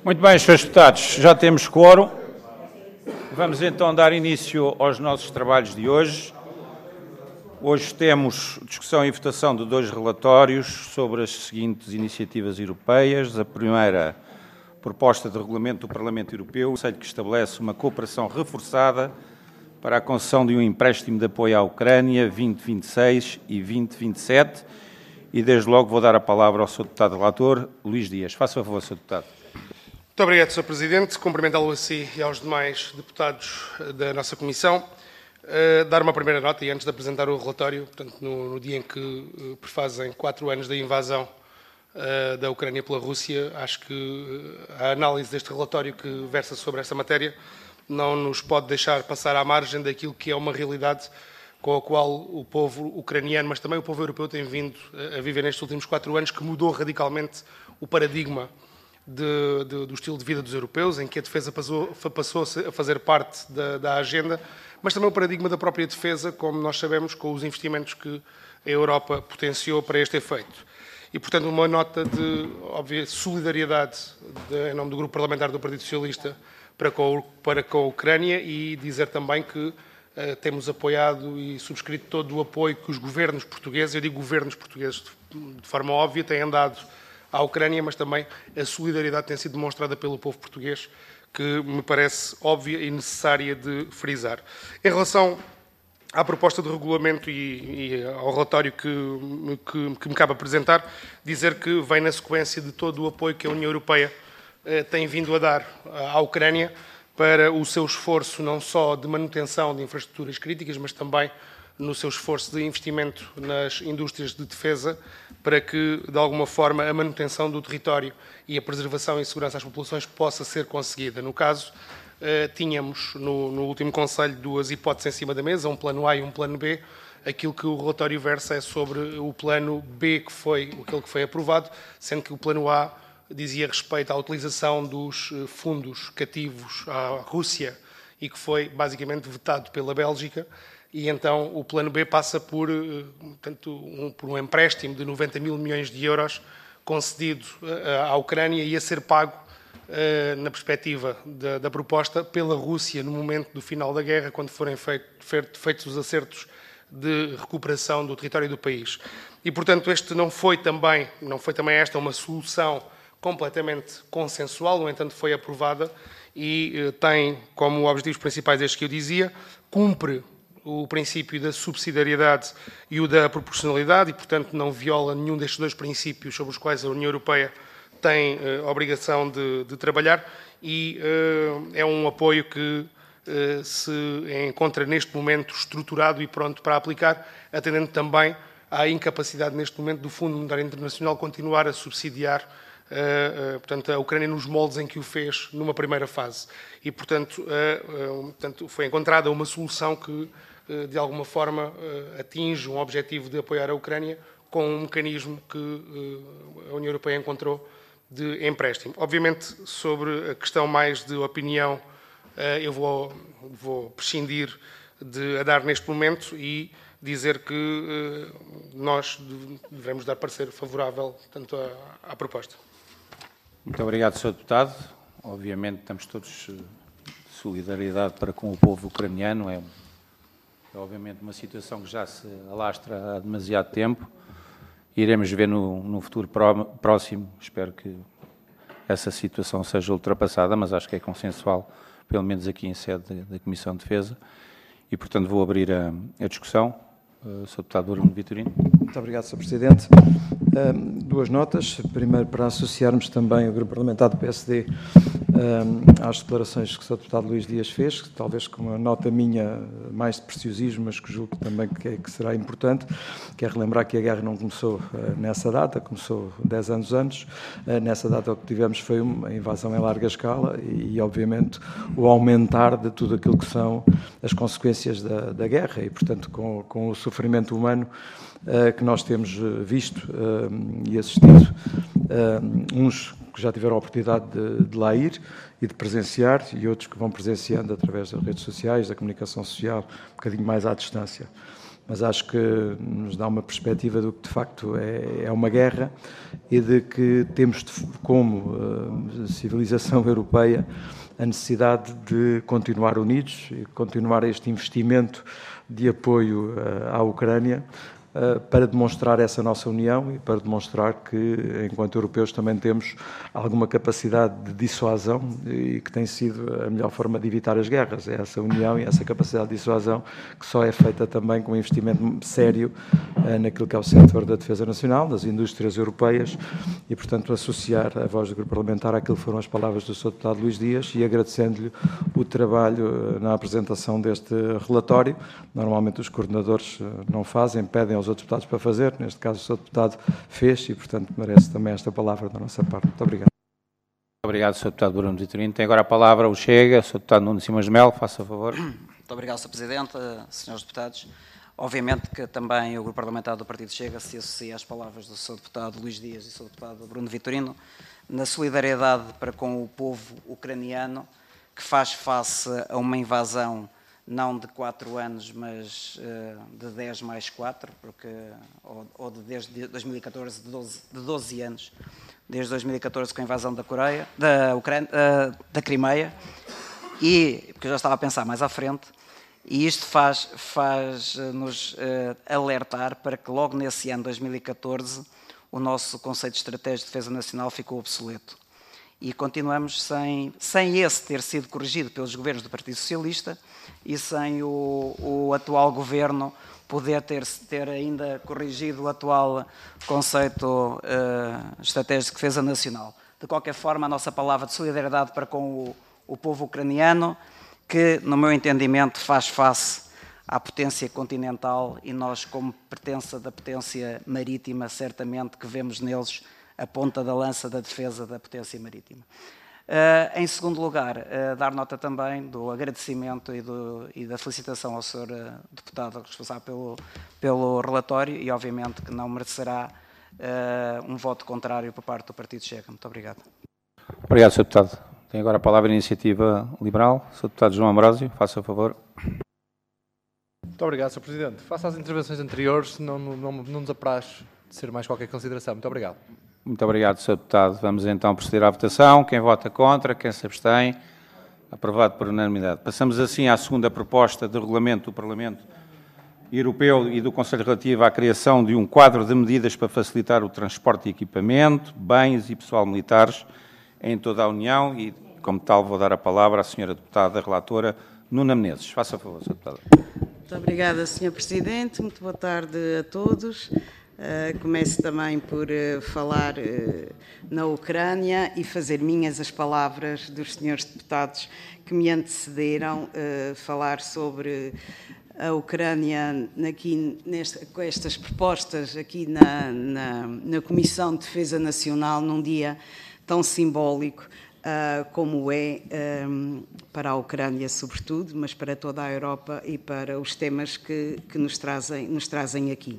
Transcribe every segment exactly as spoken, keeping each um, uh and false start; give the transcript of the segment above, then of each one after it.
Muito bem, senhores deputados, já temos quórum. Vamos então dar início aos nossos trabalhos de hoje. Hoje temos discussão e votação de dois relatórios sobre as seguintes iniciativas europeias. A primeira, proposta de regulamento do Parlamento Europeu, o conselho que estabelece uma cooperação reforçada para a concessão de um empréstimo de apoio à Ucrânia vinte vinte e seis e vinte vinte e sete. E desde logo vou dar a palavra ao senhor deputado relator, Luís Dias. Faça favor, senhor deputado. Muito obrigado, senhor Presidente. Cumprimentá-lo a si e aos demais deputados da nossa Comissão. Uh, dar uma primeira nota e antes de apresentar o relatório, portanto, no, no dia em que uh, prefazem quatro anos da invasão uh, da Ucrânia pela Rússia, acho que uh, a análise deste relatório que versa sobre esta matéria não nos pode deixar passar à margem daquilo que é uma realidade com a qual o povo ucraniano, mas também o povo europeu tem vindo a viver nestes últimos quatro anos, que mudou radicalmente o paradigma De, de, do estilo de vida dos europeus, em que a defesa passou, passou a fazer parte da, da agenda, mas também o paradigma da própria defesa, como nós sabemos, com os investimentos que a Europa potenciou para este efeito. E, portanto, uma nota de óbvia solidariedade de, em nome do Grupo Parlamentar do Partido Socialista para com, para com a Ucrânia e dizer também que uh, temos apoiado e subscrito todo o apoio que os governos portugueses, eu digo governos portugueses de, de forma óbvia, têm dado à Ucrânia, mas também a solidariedade tem sido demonstrada pelo povo português, que me parece óbvia e necessária de frisar. Em relação à proposta de regulamento e, e ao relatório que, que, que me cabe apresentar, dizer que vem na sequência de todo o apoio que a União Europeia eh, tem vindo a dar à Ucrânia para o seu esforço não só de manutenção de infraestruturas críticas, mas também no seu esforço de investimento nas indústrias de defesa, para que, de alguma forma, a manutenção do território e a preservação e segurança às populações possa ser conseguida. No caso, eh, tínhamos no, no último Conselho duas hipóteses em cima da mesa, um plano A e um plano B. Aquilo que o relatório versa é sobre o plano B, que foi aquele que foi aprovado, sendo que o plano A dizia respeito à utilização dos fundos cativos à Rússia e que foi basicamente vetado pela Bélgica. E então o plano B passa por, portanto, um, por um empréstimo de noventa mil milhões de euros concedido à Ucrânia e a ser pago, na perspectiva da, da proposta, pela Rússia no momento do final da guerra, quando forem feito, feitos os acertos de recuperação do território do país. E, portanto, este não foi também, não foi também esta uma solução completamente consensual, no entanto foi aprovada e tem como objetivos principais estes que eu dizia, cumpre o princípio da subsidiariedade e o da proporcionalidade e, portanto, não viola nenhum destes dois princípios sobre os quais a União Europeia tem uh, a obrigação de, de trabalhar e uh, é um apoio que uh, se encontra neste momento estruturado e pronto para aplicar, atendendo também à incapacidade neste momento do Fundo Monetário Internacional continuar a subsidiar uh, uh, portanto, a Ucrânia nos moldes em que o fez numa primeira fase. E, portanto, uh, uh, portanto foi encontrada uma solução que de alguma forma atinge um objetivo de apoiar a Ucrânia com um mecanismo que a União Europeia encontrou de empréstimo. Obviamente, sobre a questão mais de opinião, eu vou, vou prescindir de a dar neste momento e dizer que nós devemos dar parecer favorável tanto à, à proposta. Muito obrigado, senhor Deputado. Obviamente, estamos todos de solidariedade para com o povo ucraniano. É É, obviamente, uma situação que já se alastra há demasiado tempo. Iremos ver no, no futuro próximo. Espero que essa situação seja ultrapassada, mas acho que é consensual, pelo menos aqui em sede da Comissão de Defesa. E, portanto, vou abrir a, a discussão. Uh, senhor Deputado Bruno Vitorino. Muito obrigado, senhor Presidente. Um, duas notas. Primeiro, para associarmos também o Grupo Parlamentar do P S D um, às declarações que o senhor Deputado Luís Dias fez, que, talvez com uma nota minha mais de preciosismo, mas que julgo também que, é, que será importante. Quero relembrar que a guerra não começou uh, nessa data, começou dez anos antes. Uh, nessa data o que tivemos foi uma invasão em larga escala e, e, obviamente, o aumentar de tudo aquilo que são as consequências da, da guerra e, portanto, com, com o sofrimento humano uh, que nós temos visto uh, e assistido, uh, uns que já tiveram a oportunidade de, de lá ir e de presenciar e outros que vão presenciando através das redes sociais, da comunicação social, um bocadinho mais à distância. mas acho que nos dá uma perspectiva do que de facto é, é uma guerra e de que temos, de, como uh, civilização europeia, a necessidade de continuar unidos e continuar este investimento de apoio uh, à Ucrânia, uh, para demonstrar essa nossa união e para demonstrar que, enquanto europeus, também temos alguma capacidade de dissuasão e que tem sido a melhor forma de evitar as guerras. É essa união e essa capacidade de dissuasão que só é feita também com um investimento sério uh, naquilo que é o setor da defesa nacional, das indústrias europeias e, portanto, associar a voz do Grupo Parlamentar àquilo que foram as palavras do senhor Deputado Luís Dias e agradecendo-lhe o trabalho uh, na apresentação deste relatório. Normalmente os coordenadores uh, não fazem, pedem aos outros deputados para fazer, neste caso o senhor Deputado fez e, portanto, merece também esta palavra da nossa parte. Muito obrigado. Muito obrigado, senhor Deputado Bruno Vitorino. Tem agora a palavra o Chega, o senhor Deputado Nuno Simões de Melo, faça favor. Muito obrigado, senhor Presidente, senhores Deputados. Obviamente que também o Grupo Parlamentar do Partido Chega se associa às palavras do senhor Deputado Luís Dias e do senhor Deputado Bruno Vitorino na solidariedade para com o povo ucraniano que faz face a uma invasão não de quatro anos, mas uh, de dez mais quatro, porque, ou, ou de desde dois mil e catorze, de doze, de doze anos, desde dois mil e catorze com a invasão da Coreia, da, Ucrânia, uh, da Crimeia, e, porque eu já estava a pensar mais à frente, e isto faz, faz uh, nos uh, alertar para que logo nesse ano, dois mil e catorze, o nosso conceito de estratégia de defesa nacional ficou obsoleto. E continuamos sem, sem esse ter sido corrigido pelos governos do Partido Socialista e sem o, o atual governo poder ter, ter ainda corrigido o atual conceito uh, estratégico de defesa nacional. De qualquer forma, a nossa palavra de solidariedade para com o, o povo ucraniano, que, no meu entendimento, faz face à potência continental e nós, como pertença da potência marítima, certamente que vemos neles a ponta da lança da defesa da potência marítima. Uh, em segundo lugar, uh, dar nota também do agradecimento e, do, e da felicitação ao senhor uh, Deputado responsável pelo, pelo relatório e, obviamente, que não merecerá uh, um voto contrário por parte do Partido Chega. Muito obrigado. Obrigado, senhor Deputado. Tem agora a palavra a Iniciativa Liberal. senhor Deputado João Ambrósio, faça a favor. Muito obrigado, senhor Presidente. Face às intervenções anteriores, não, não, não nos apraz de ser mais qualquer consideração. Muito obrigado. Muito obrigado, senhor Deputado. Vamos então proceder à votação. Quem vota contra, quem se abstém, aprovado por unanimidade. Passamos assim à segunda proposta de regulamento do Parlamento Europeu e do Conselho relativa à criação de um quadro de medidas para facilitar o transporte de equipamento, bens e pessoal militares em toda a União e, como tal, vou dar a palavra à senhora Deputada Relatora Nuna Menezes. Faça favor, senhor Deputado. Muito obrigada, senhor Presidente. Muito boa tarde a todos. Uh, começo também por uh, falar uh, na Ucrânia e fazer minhas as palavras dos senhores deputados que me antecederam, uh, falar sobre a Ucrânia aqui nesta, com estas propostas aqui na, na, na Comissão de Defesa Nacional num dia tão simbólico uh, como é um, para a Ucrânia sobretudo, mas para toda a Europa e para os temas que, que nos, trazem, nos trazem aqui.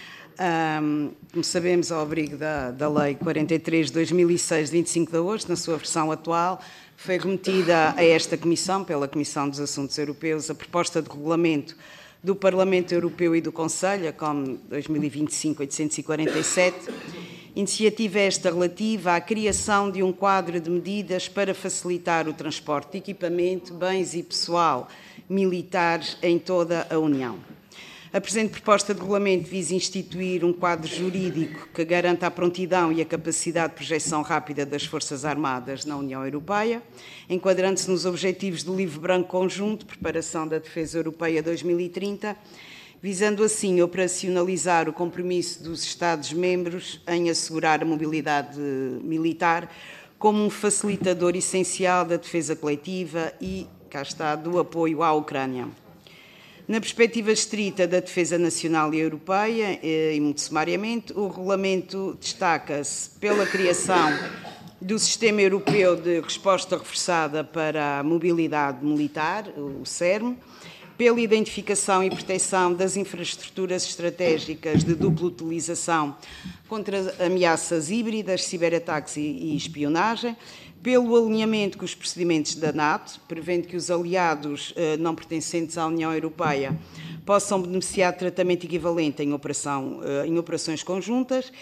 Um, como sabemos, ao abrigo da, da Lei quarenta e três de dois mil e seis, de vinte e cinco de agosto, na sua versão atual, foi remetida a esta Comissão, pela Comissão dos Assuntos Europeus, a proposta de regulamento do Parlamento Europeu e do Conselho, a C O M dois mil e vinte e cinco, oitocentos e quarenta e sete, iniciativa esta relativa à criação de um quadro de medidas para facilitar o transporte de equipamento, bens e pessoal militares em toda a União. A presente proposta de regulamento visa instituir um quadro jurídico que garanta a prontidão e a capacidade de projeção rápida das Forças Armadas na União Europeia, enquadrando-se nos objetivos do Livro Branco Conjunto, Preparação da Defesa Europeia dois mil e trinta, visando assim operacionalizar o compromisso dos Estados-membros em assegurar a mobilidade militar como um facilitador essencial da defesa coletiva e, cá está, do apoio à Ucrânia. Na perspectiva estrita da defesa nacional e europeia, e muito sumariamente, o regulamento destaca-se pela criação do Sistema Europeu de Resposta Reforçada para a Mobilidade Militar, o CERM, pela identificação e proteção das infraestruturas estratégicas de dupla utilização contra ameaças híbridas, ciberataques e espionagem, pelo alinhamento com os procedimentos da NATO, prevendo que os aliados eh, não pertencentes à União Europeia possam beneficiar de tratamento equivalente em, operação, eh, em operações conjuntas,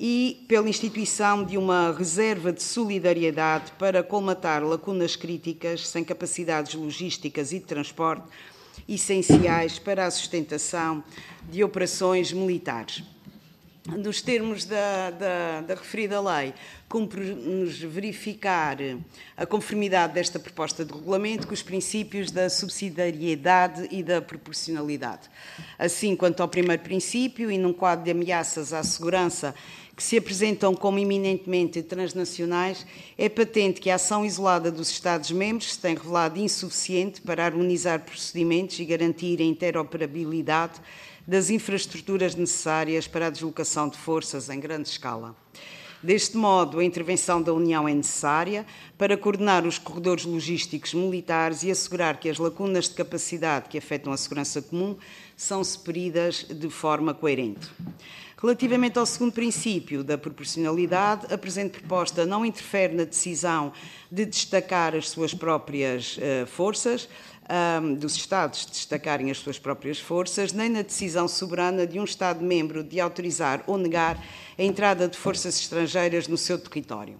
e pela instituição de uma reserva de solidariedade para colmatar lacunas críticas sem capacidades logísticas e de transporte essenciais para a sustentação de operações militares. Nos termos da, da, da referida lei, cumpre-nos verificar a conformidade desta proposta de regulamento com os princípios da subsidiariedade e da proporcionalidade. Assim, quanto ao primeiro princípio, e num quadro de ameaças à segurança que se apresentam como eminentemente transnacionais, é patente que a ação isolada dos Estados-membros se tem revelado insuficiente para harmonizar procedimentos e garantir a interoperabilidade das infraestruturas necessárias para a deslocação de forças em grande escala. Deste modo, a intervenção da União é necessária para coordenar os corredores logísticos militares e assegurar que as lacunas de capacidade que afetam a segurança comum são superidas de forma coerente. Relativamente ao segundo princípio da proporcionalidade, a presente proposta não interfere na decisão de destacar as suas próprias uh, forças, um, dos Estados destacarem as suas próprias forças, nem na decisão soberana de um Estado-membro de autorizar ou negar a entrada de forças estrangeiras no seu território.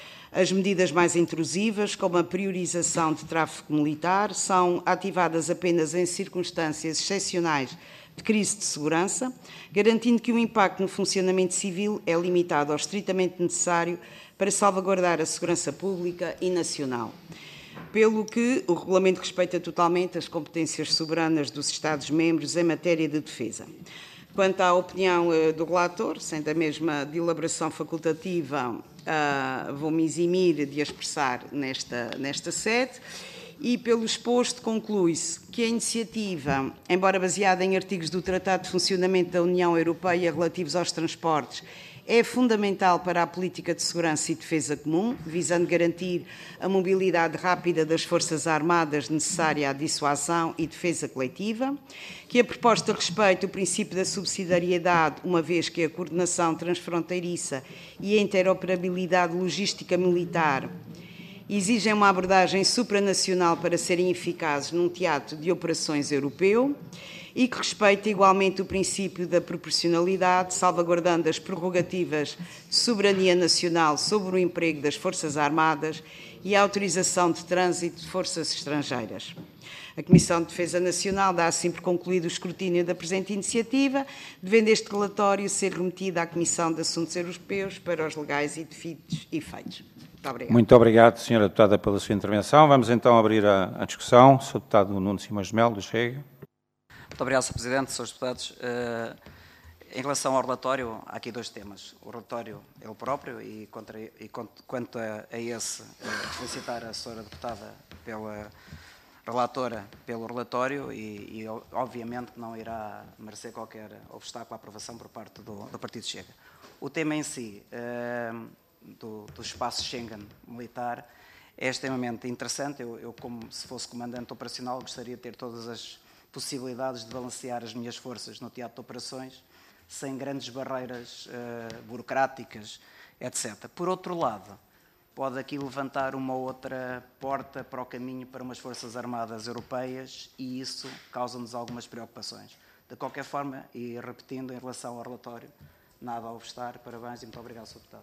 As medidas mais intrusivas, como a priorização de tráfego militar, são ativadas apenas em circunstâncias excepcionais de crise de segurança, garantindo que o impacto no funcionamento civil é limitado ao estritamente necessário para salvaguardar a segurança pública e nacional. Pelo que o regulamento respeita totalmente as competências soberanas dos Estados-membros em matéria de defesa. Quanto à opinião uh, do relator, sendo a mesma de elaboração facultativa, uh, vou-me eximir de a expressar nesta, nesta sede. E, pelo exposto, conclui-se que a iniciativa, embora baseada em artigos do Tratado de Funcionamento da União Europeia relativos aos transportes, é fundamental para a política de segurança e defesa comum, visando garantir a mobilidade rápida das Forças Armadas necessária à dissuasão e defesa coletiva, que a proposta respeita o princípio da subsidiariedade, uma vez que a coordenação transfronteiriça e a interoperabilidade logística militar exigem uma abordagem supranacional para serem eficazes num teatro de operações europeu e que respeita igualmente o princípio da proporcionalidade, salvaguardando as prerrogativas de soberania nacional sobre o emprego das Forças Armadas e a autorização de trânsito de forças estrangeiras. A Comissão de Defesa Nacional dá assim por concluído o escrutínio da presente iniciativa, devendo este relatório ser remetido à Comissão de Assuntos Europeus para os legais e devidos efeitos. Muito obrigado. Muito obrigado, senhora Deputada, pela sua intervenção. Vamos então abrir a, a discussão. senhor Deputado Nuno Simões de Melo, do Chega. Muito obrigado, senhor Presidente, senhores Deputados. Uh, em relação ao relatório, há aqui dois temas. O relatório é o próprio e, contra, e quanto a, a esse, uh, felicitar a senhora Deputada pela relatora pelo relatório e, e obviamente não irá merecer qualquer obstáculo à aprovação por parte do, do Partido Chega. O tema em si, uh, do, do espaço Schengen militar, é extremamente interessante. Eu, eu, como se fosse comandante operacional, gostaria de ter todas as possibilidades de balancear as minhas forças no teatro de operações sem grandes barreiras uh, burocráticas, etcétera. Por outro lado, pode aqui levantar uma outra porta para o caminho para umas forças armadas europeias e isso causa-nos algumas preocupações. De qualquer forma, e repetindo em relação ao relatório, nada a obstar. Parabéns e muito obrigado, senhor Deputado.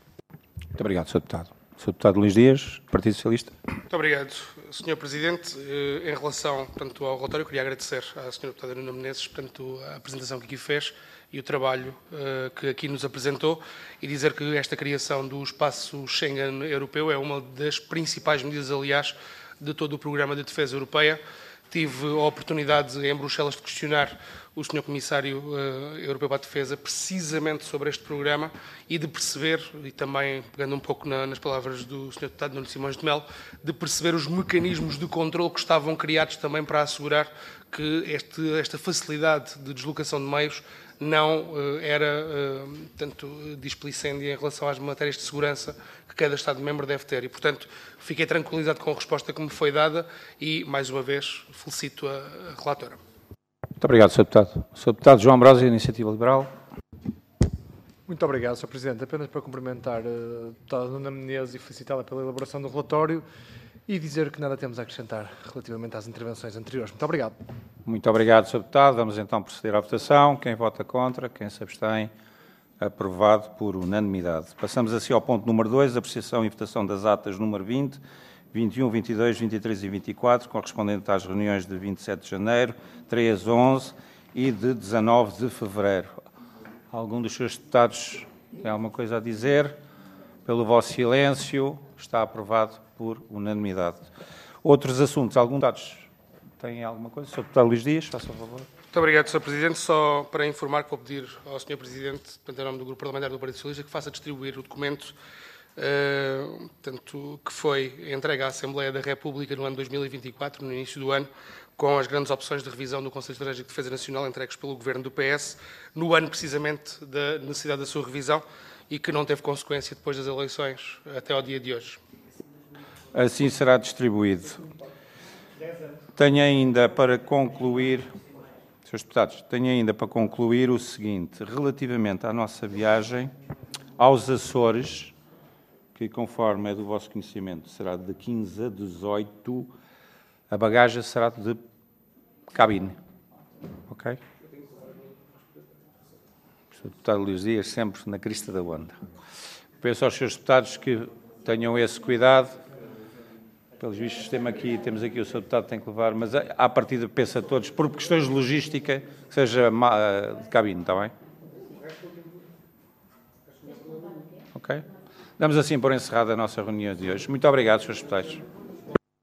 Muito obrigado, senhor Deputado. senhor Deputado Luís Dias, Partido Socialista. Muito obrigado, senhor Presidente. Em relação, portanto, ao relatório, queria agradecer à senhora Deputada Nuno Menezes, portanto, a apresentação que aqui fez e o trabalho uh, que aqui nos apresentou e dizer que esta criação do espaço Schengen europeu é uma das principais medidas, aliás, de todo o programa de defesa europeia. Tive a oportunidade em Bruxelas de questionar o senhor Comissário uh, Europeu para a Defesa precisamente sobre este programa e de perceber, e também pegando um pouco na, nas palavras do senhor Deputado Nuno Simões de Melo, de perceber os mecanismos de controle que estavam criados também para assegurar que este, esta facilidade de deslocação de meios não uh, era, uh, tanto, displicêndia em relação às matérias de segurança que cada Estado-membro deve ter. E, portanto, fiquei tranquilizado com a resposta que me foi dada e, mais uma vez, felicito a, a relatora. Muito obrigado, senhor Deputado. senhor Deputado João Ambrósio, Iniciativa Liberal. Muito obrigado, senhor Presidente. Apenas para cumprimentar a deputada Nuno Menezes e felicitá-la pela elaboração do relatório e dizer que nada temos a acrescentar relativamente às intervenções anteriores. Muito obrigado. Muito obrigado, senhor Deputado. Vamos então proceder à votação. Quem vota contra, quem se abstém, aprovado por unanimidade. Passamos assim ao ponto número dois, apreciação e votação das atas número vinte, vinte e um, vinte e dois, vinte e três e vinte e quatro, correspondente às reuniões de vinte e sete de janeiro, três, onze e de dezanove de fevereiro. Algum dos seus deputados tem alguma coisa a dizer? Pelo vosso silêncio, está aprovado por unanimidade. Outros assuntos, algum deputados têm alguma coisa? senhor Deputado Luís Dias, faça o favor. Muito obrigado, senhor Presidente. Só para informar que vou pedir ao senhor Presidente, portanto, em nome do Grupo Parlamentar do Partido Socialista, que faça distribuir o documento uh, portanto, que foi entregue à Assembleia da República no ano dois mil e vinte e quatro, no início do ano, com as grandes opções de revisão do Conselho Estratégico de Defesa Nacional entregues pelo Governo do P S, no ano precisamente da necessidade da sua revisão e que não teve consequência depois das eleições até ao dia de hoje. Assim será distribuído. Tenho ainda para concluir, senhores deputados, tenho ainda para concluir o seguinte, relativamente à nossa viagem aos Açores, que conforme é do vosso conhecimento será de quinze a dezoito, a bagagem será de cabine. Ok? O senhor Deputado Luís Dias sempre na crista da onda. Peço aos senhores deputados que tenham esse cuidado. Pelos vistos, temos aqui, temos aqui o senhor Deputado tem que levar, mas à partida pensa a todos, por questões de logística, que seja de cabine, está bem? Ok? Damos assim por encerrada a nossa reunião de hoje. Muito obrigado, senhores deputados.